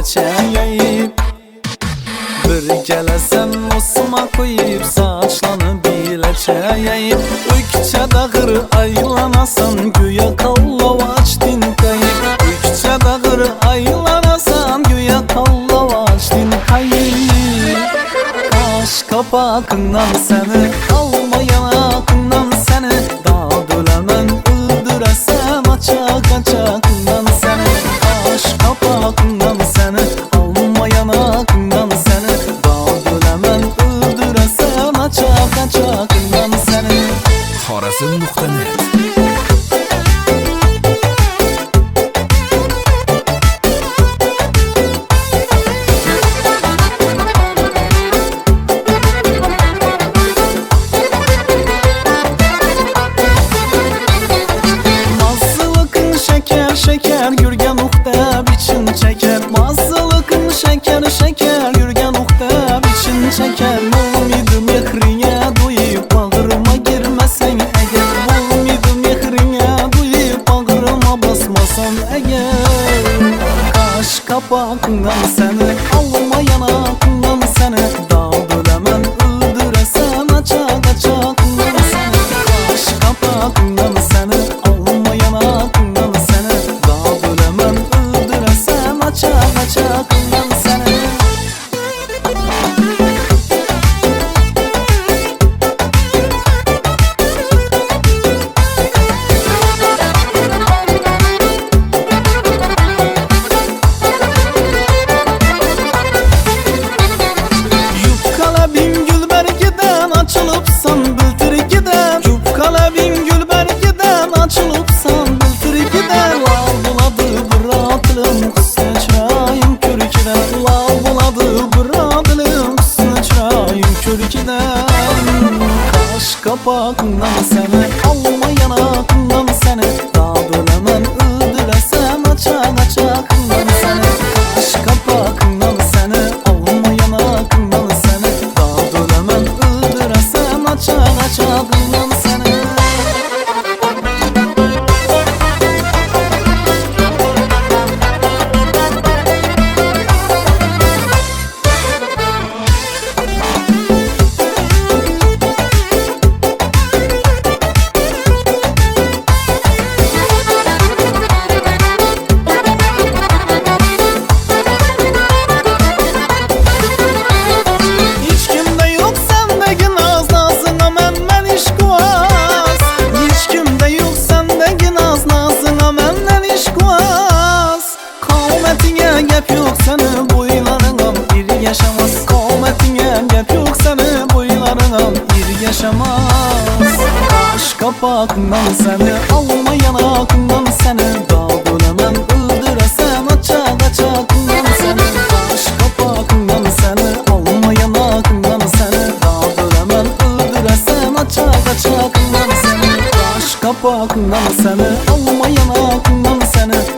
çəyəyib. Bir gələsən osma qoyub saçlanı bilə çəyəyib. Öykçə dağır aylanasan güya qallavaç dinkayıb. Öykçə dağır aylanasan güya qallavaç dinkayıb. Qaş qapaqından səni alma yanaqından səni dağ döləmən öldürəsəm açaq açaqından səni. Qaş qapaqından səni alma yanaqından səni dağ döləmən öldürəsəm açaq açaqından səni. Xorazm.net Şeker Gürgen Uxta biçin çeker. Mazılıkın şeker şeker Gürgen Uxta biçin çeker. Olmaydı mehrine duyup bağrıma girmesen eğer. Olmaydı mehrine duyup bağrıma basmasan eğer. Kaş kapağından seni alma yanakından seni dağ dölemem öldüresen açak açakından seni. Kaş kapağından seni alma yanakından seni dağ dölemem öldüresen açak açakından seni. Yupkala bin gülbergiden açılıpsan biltirgiden. Yupkala bin gülbergiden açılıpsan biltirgiden. Lav buladı bıradılım kısmı çırayım körükiden. Lav buladı bıradılım kısmı çırayım körükiden. Kaş kapağından seni alma yanakından seni dağ dölemem öldüresen açak açakından seni. Kaş kapağından seni alma yanakından seni dağ dölemem öldüresen açak açakından seni. Hiç kimde yok sendeki naz nazına menden iş kuaz. Hiç kimde yok sendeki naz nazına menden iş kuaz. Kavmetine gep yok seni boylarına bir yaşamaz. Kavmetine gep yok seni boylarına bir yaşamaz. Kaş kapağından seni alma yanakından seni dağ dölemem öldüresen açak açakından seni. Kaş kapağından seni alma yanakından seni dağ dölemem öldüresen açak açakından seni. Kaş kapağından seni alma yanakından seni